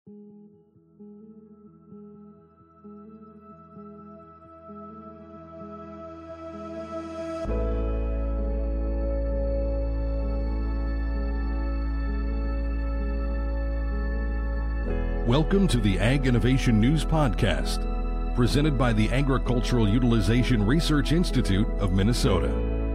Welcome to the Ag Innovation News Podcast, presented by the Agricultural Utilization Research Institute of Minnesota.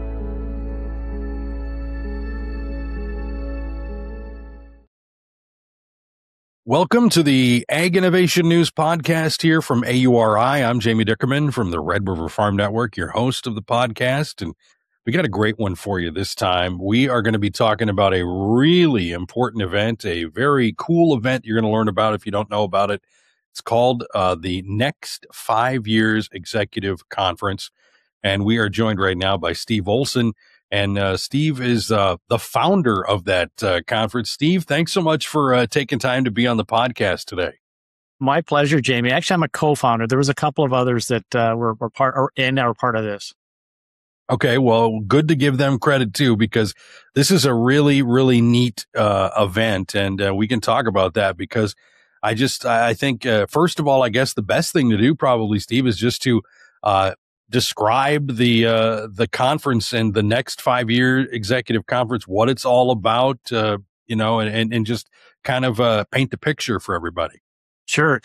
Welcome to the Ag Innovation News Podcast here from AURI. I'm Jamie Dickerman from the Red River Farm Network, your host of the podcast, and we got a great one for you this time. We are going to be talking about a really important event, a very cool event you're going to learn about if you don't know about it. It's called the Next 5 Years Executive Conference, and we are joined right now by Steve Olson. And Steve is the founder of that conference. Steve, thanks so much for taking time to be on the podcast today. My pleasure, Jamie. Actually, I'm a co-founder. There was a couple of others that were part of this. Okay, well, good to give them credit too, because this is a really, really neat event, and we can talk about that because I think first of all, I guess the best thing to do probably, Steve, is just to describe the conference and the Next 5 Year Executive Conference, what it's all about, and just kind of paint the picture for everybody. Sure.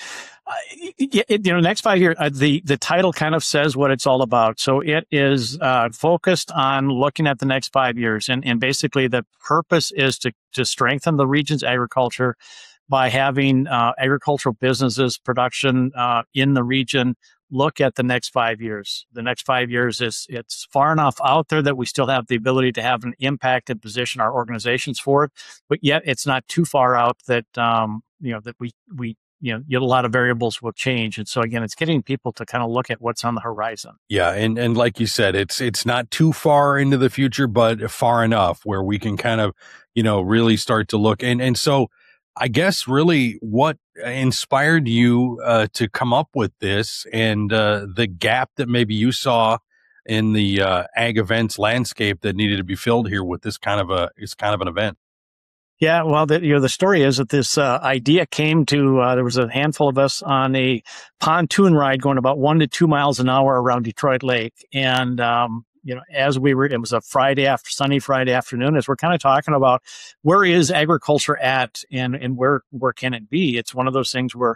Next 5 years, the title kind of says what it's all about. So it is focused on looking at the next 5 years. And basically the purpose is to strengthen the region's agriculture by having agricultural businesses, production in the region look at the next 5 years. The next 5 years it's far enough out there that we still have the ability to have an impact and position our organizations for it, but yet it's not too far out that that we yet a lot of variables will change. And so again, it's getting people to kind of look at what's on the horizon. Yeah. And like you said, it's not too far into the future, but far enough where we can kind of, really start to look. And so I guess really what inspired you to come up with this and the gap that maybe you saw in the ag events landscape that needed to be filled here with this kind of an event. Yeah, well, the story is that this idea came to, there was a handful of us on a pontoon ride going about 1 to 2 miles an hour around Detroit Lake. And, as it was a sunny Friday afternoon, as we're kind of talking about where is agriculture at and where can it be? It's one of those things where,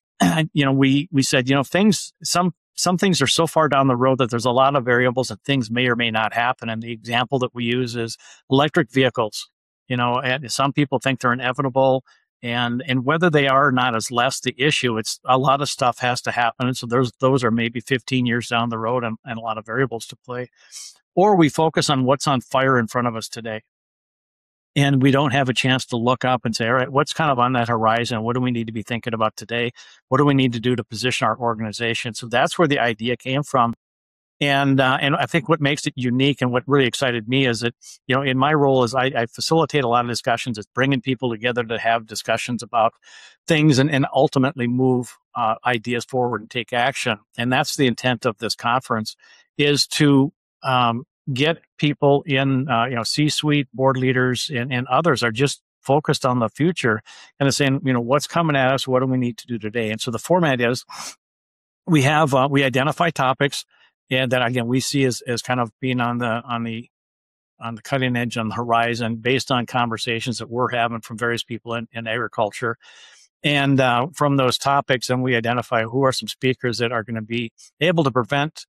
we said, some things are so far down the road that there's a lot of variables and things may or may not happen. And the example that we use is electric vehicles. And some people think they're inevitable, and whether they are or not is less the issue. It's a lot of stuff has to happen. And so those are maybe 15 years down the road and a lot of variables to play. Or we focus on what's on fire in front of us today. And we don't have a chance to look up and say, all right, what's kind of on that horizon? What do we need to be thinking about today? What do we need to do to position our organization? So that's where the idea came from. And I think what makes it unique and what really excited me is that, in my role is I facilitate a lot of discussions. It's bringing people together to have discussions about things and ultimately move ideas forward and take action. And that's the intent of this conference, is to get people in, C-suite, board leaders and others are just focused on the future and are saying, what's coming at us? What do we need to do today? And so the format is we identify topics. And that again, we see as kind of being on the cutting edge, on the horizon, based on conversations that we're having from various people in agriculture. And from those topics, and we identify who are some speakers that are going to be able to present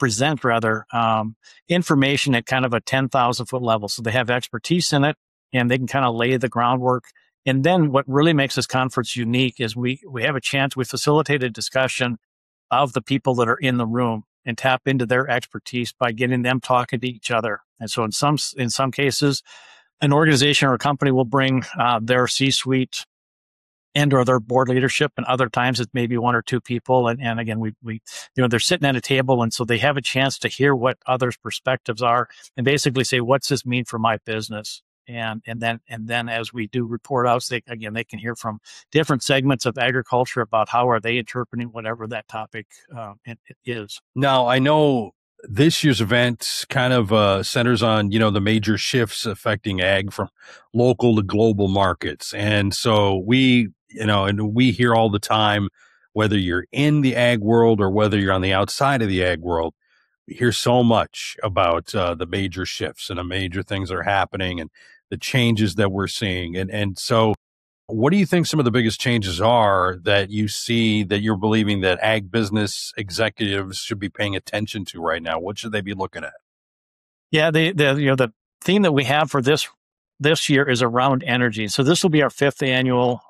information at kind of a 10,000 foot level. So they have expertise in it and they can kind of lay the groundwork. And then what really makes this conference unique is we have a chance, we facilitate a discussion of the people that are in the room and tap into their expertise by getting them talking to each other. And so in some cases, an organization or a company will bring their C-suite and or their board leadership, and other times it's maybe one or two people. And again, we they're sitting at a table, and so they have a chance to hear what others' perspectives are and basically say, what's this mean for my business? And then as we do report outs, they can hear from different segments of agriculture about how are they interpreting whatever that topic is. Now, I know this year's event kind of centers on, the major shifts affecting ag from local to global markets. And so we and we hear all the time, whether you're in the ag world or whether you're on the outside of the ag world, we hear so much about the major shifts and the major things that are happening and the changes that we're seeing. And so what do you think some of the biggest changes are that you see that you're believing that ag business executives should be paying attention to right now? What should they be looking at? Yeah, the theme that we have for this year is around energy. So this will be our 5th annual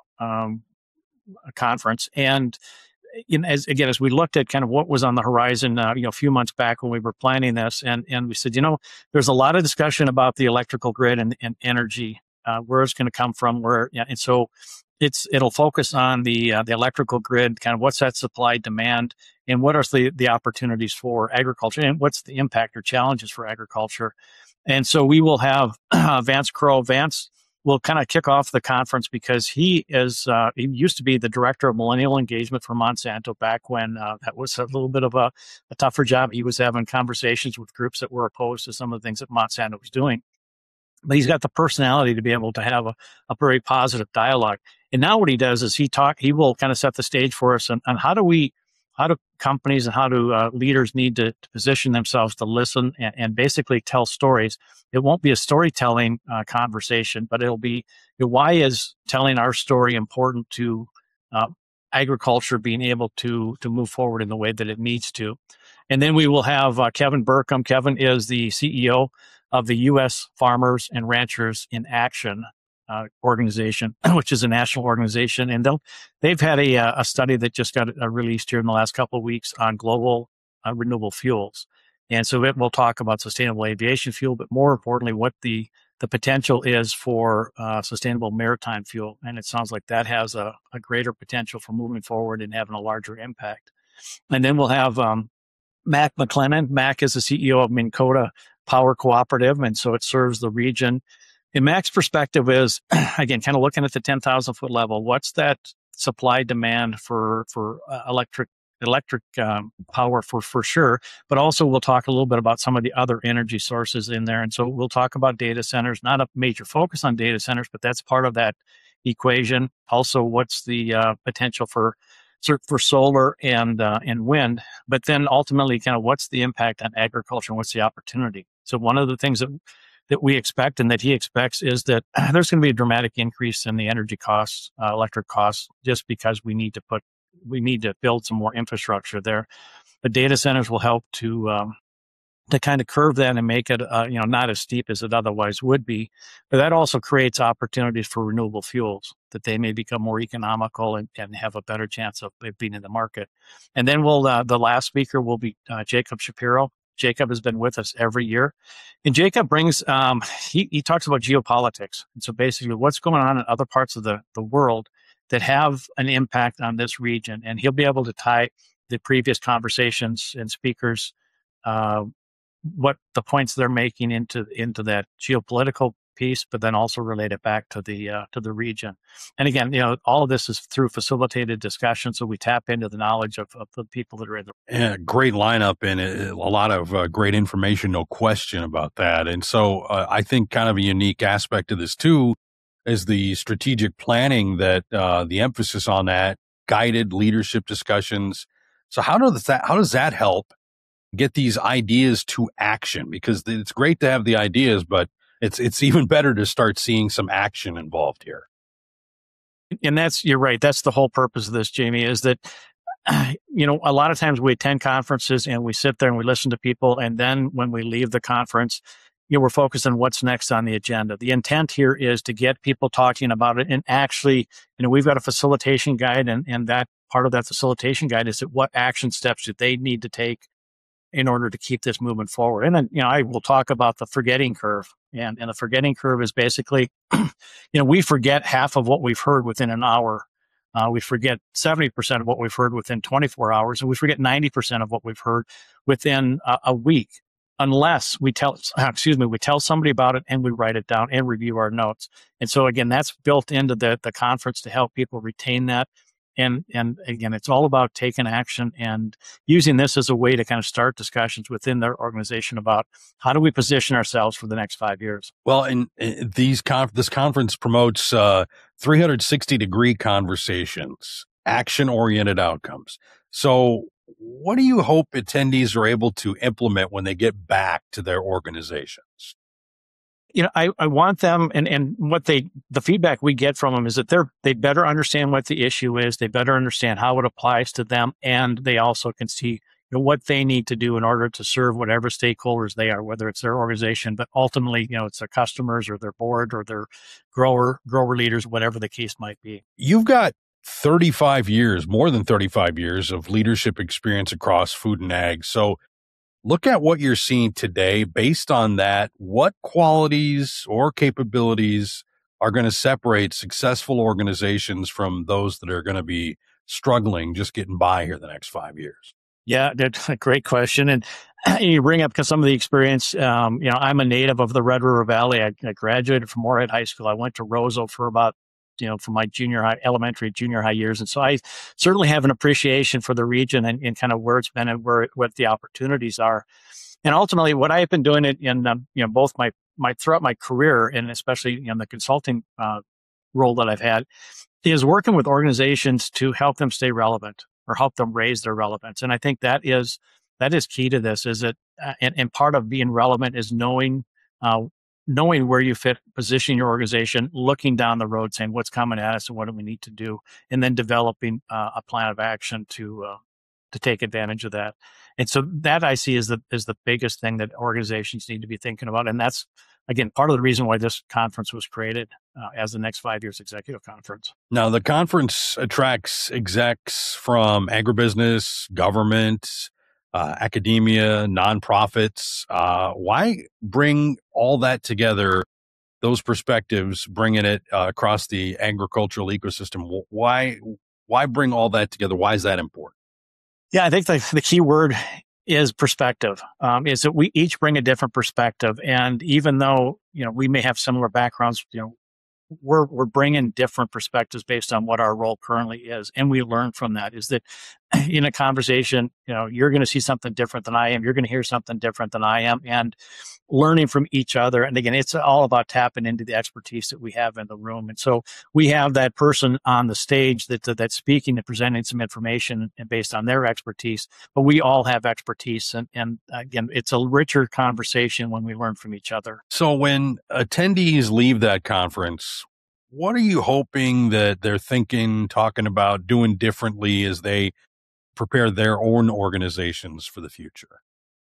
conference, and as we looked at kind of what was on the horizon, a few months back when we were planning this, and we said, there's a lot of discussion about the electrical grid and energy, where it's going to come from, and so it'll focus on the electrical grid, kind of what's that supply demand, and what are the opportunities for agriculture, and what's the impact or challenges for agriculture. And so we will have Vance Crowe. Vance will kind of kick off the conference because he used to be the director of millennial engagement for Monsanto back when that was a little bit of a tougher job. He was having conversations with groups that were opposed to some of the things that Monsanto was doing. But he's got the personality to be able to have a very positive dialogue. And now what he does is he will kind of set the stage for us on how do companies and how do leaders need to position themselves to listen and basically tell stories. It won't be a storytelling conversation, but it'll be, why is telling our story important to agriculture being able to move forward in the way that it needs to. And then we will have Kevin Burkham. Kevin is the CEO of the U.S. Farmers and Ranchers in Action organization, which is a national organization. And they've had a study that just got released here in the last couple of weeks on global renewable fuels. And so we'll talk about sustainable aviation fuel, but more importantly, what the potential is for sustainable maritime fuel. And it sounds like that has a greater potential for moving forward and having a larger impact. And then we'll have Mac McLennan. Mac is the CEO of Minn Kota Power Cooperative, and so it serves the region. And Mac's perspective is, again, kind of looking at the 10,000 foot level. What's that supply demand for electric power for sure? But also we'll talk a little bit about some of the other energy sources in there. And so we'll talk about data centers, not a major focus on data centers, but that's part of that equation. Also, what's the potential for solar and wind, but then ultimately kind of what's the impact on agriculture and what's the opportunity. So one of the things that we expect and that he expects is that there's going to be a dramatic increase in the energy costs, electric costs, just because we need to build some more infrastructure there. The data centers will help to kind of curve that and make it not as steep as it otherwise would be. But that also creates opportunities for renewable fuels, that they may become more economical and have a better chance of being in the market. And then the last speaker will be Jacob Shapiro. Jacob has been with us every year. And Jacob brings, he talks about geopolitics. And so basically what's going on in other parts of the world that have an impact on this region. And he'll be able to tie the previous conversations and speakers, what the points they're making into that geopolitical piece, but then also relate it back to the region. And again, all of this is through facilitated discussion, so we tap into the knowledge of the people that are in the. Yeah, great lineup and a lot of great information, no question about that. And so I think kind of a unique aspect of this too is the strategic planning that the emphasis on that, guided leadership discussions. So how does that help get these ideas to action? Because it's great to have the ideas, but it's even better to start seeing some action involved here. And you're right. That's the whole purpose of this, Jamie, is that, a lot of times we attend conferences and we sit there and we listen to people. And then when we leave the conference, we're focused on what's next on the agenda. The intent here is to get people talking about it. And actually, we've got a facilitation guide, and that part of that facilitation guide is that what action steps do they need to take in order to keep this moving forward. And then, I will talk about the forgetting curve. And the forgetting curve is basically, we forget half of what we've heard within an hour. We forget 70% of what we've heard within 24 hours, and we forget 90% of what we've heard within a week, unless we tell somebody about it and we write it down and review our notes. And so again, that's built into the conference to help people retain that. And again, it's all about taking action and using this as a way to kind of start discussions within their organization about how do we position ourselves for the next 5 years. Well, and this conference promotes 360-degree conversations, action-oriented outcomes. So what do you hope attendees are able to implement when they get back to their organizations? I want them, and the feedback we get from them is that they better understand what the issue is. They better understand how it applies to them. And they also can see what they need to do in order to serve whatever stakeholders they are, whether it's their organization, but ultimately, it's their customers or their board or their grower leaders, whatever the case might be. You've got 35 years, more than 35 years of leadership experience across food and ag. So look at what you're seeing today. Based on that, what qualities or capabilities are going to separate successful organizations from those that are going to be struggling, just getting by here the next 5 years? Yeah, that's a great question. And you bring up some of the experience. I'm a native of the Red River Valley. I graduated from Moorhead High School. I went to Roseau for about for my elementary, junior high years. And so I certainly have an appreciation for the region and kind of where it's been and what the opportunities are. And ultimately what I've been doing in, both throughout my career and especially in the consulting role that I've had is working with organizations to help them stay relevant or help them raise their relevance. And I think that is key to this is that, and part of being relevant is knowing where you fit, positioning your organization, looking down the road, saying what's coming at us and what do we need to do, and then developing a plan of action to take advantage of that. And so that I see is the biggest thing that organizations need to be thinking about. And that's, again, part of the reason why this conference was created as the Next 5 Years Executive Conference. Now, the conference attracts execs from agribusiness, government, academia, nonprofits. Why bring all that together, those perspectives, bringing it across the agricultural ecosystem? Why bring all that together? Why is that important? Yeah, I think the key word is perspective, is that we each bring a different perspective. And even though, we may have similar backgrounds, we're bringing different perspectives based on what our role currently is. And we learn from that is that in a conversation, you're going to see something different than I am. You're going to hear something different than I am, and learning from each other. And again, it's all about tapping into the expertise that we have in the room. And so we have that person on the stage that's speaking and presenting some information and based on their expertise, but we all have expertise. And again, it's a richer conversation when we learn from each other. So when attendees leave that conference, what are you hoping that they're thinking, talking about, doing differently as they prepare their own organizations for the future?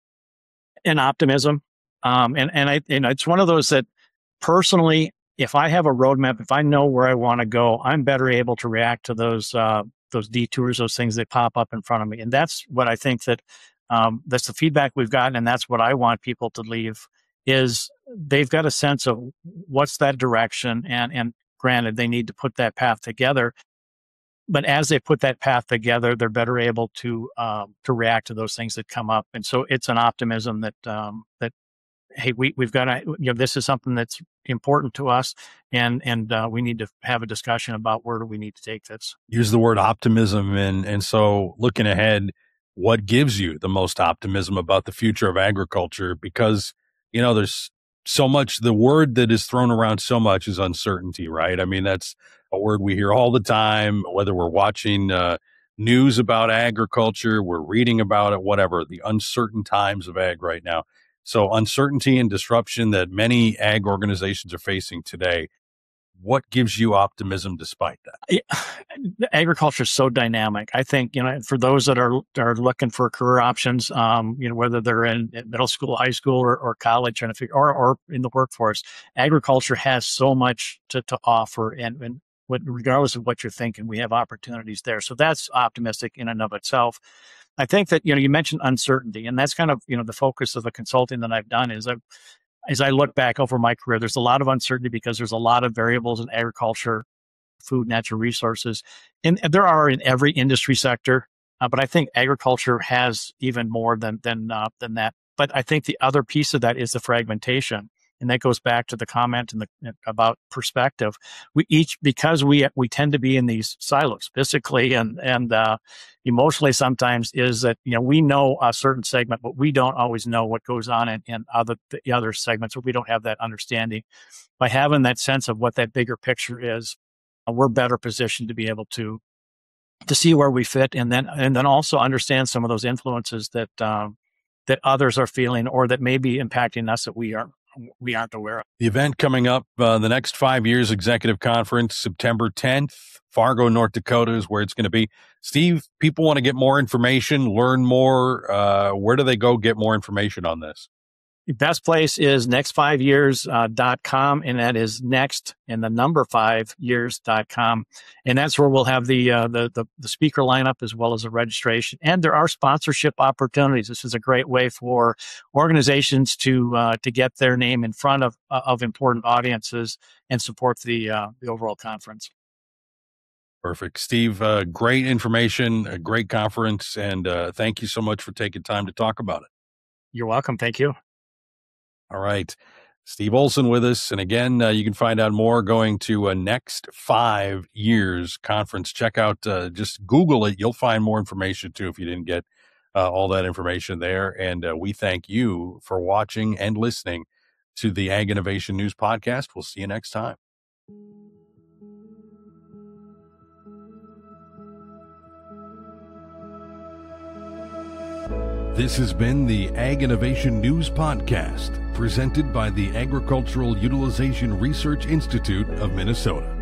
And optimism. And it's one of those that personally, if I have a roadmap, if I know where I want to go, I'm better able to react to those detours, those things that pop up in front of me. And that's what I think that's the feedback we've gotten. And that's what I want people to leave is they've got a sense of what's that direction. And granted, they need to put that path together. But as they put that path together, they're better able to react to those things that come up. And so it's an optimism that hey, we've got to, this is something that's important to us, and we need to have a discussion about where do we need to take this. Use the word optimism, and so looking ahead, what gives you the most optimism about the future of agriculture? Because there's so much. The word that is thrown around so much is uncertainty, right? I mean, that's a word we hear all the time, whether we're watching news about agriculture, we're reading about it, whatever, the uncertain times of ag right now. So uncertainty and disruption that many ag organizations are facing today. What gives you optimism despite that? Agriculture is so dynamic. I think, for those that are looking for career options, whether they're in middle school, high school, or college, trying to figure, or in the workforce, agriculture has so much to offer. And regardless of what you're thinking, we have opportunities there. So that's optimistic in and of itself. I think that, you mentioned uncertainty, and that's kind of, the focus of the consulting that I've done is as I look back over my career, there's a lot of uncertainty because there's a lot of variables in agriculture, food, natural resources, and there are in every industry sector. But I think agriculture has even more than that. But I think the other piece of that is the fragmentation. And that goes back to the comment about perspective. Because we tend to be in these silos physically and emotionally sometimes, is that, we know a certain segment, but we don't always know what goes on in the other segments, or we don't have that understanding. By having that sense of what that bigger picture is, we're better positioned to be able to see where we fit, and then also understand some of those influences that others are feeling, or that may be impacting us that we aren't aware of. The event coming up, the next 5 years executive conference, September 10th, Fargo, North Dakota is where it's going to be. Steve, people want to get more information, learn more. Where do they go get more information on this? The best place is next5years.com, and that is next and the number 5years.com. And that's where we'll have the speaker lineup as well as the registration. And there are sponsorship opportunities. This is a great way for organizations to get their name in front of important audiences and support the overall conference. Perfect. Steve, great information, a great conference, and thank you so much for taking time to talk about it. You're welcome. Thank you. All right. Steve Olson with us. And again, you can find out more going to Next 5 Years Conference. Check out, just Google it. You'll find more information too if you didn't get all that information there. And we thank you for watching and listening to the Ag Innovation News Podcast. We'll see you next time. This has been the Ag Innovation News Podcast, presented by the Agricultural Utilization Research Institute of Minnesota.